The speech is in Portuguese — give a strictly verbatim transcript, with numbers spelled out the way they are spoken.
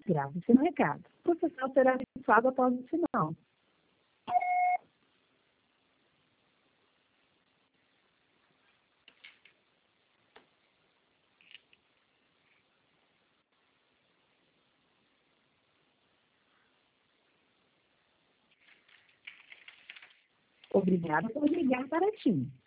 Grave-se no recado. O processal será fixado após o sinal. Obrigada por ligar para a TIM.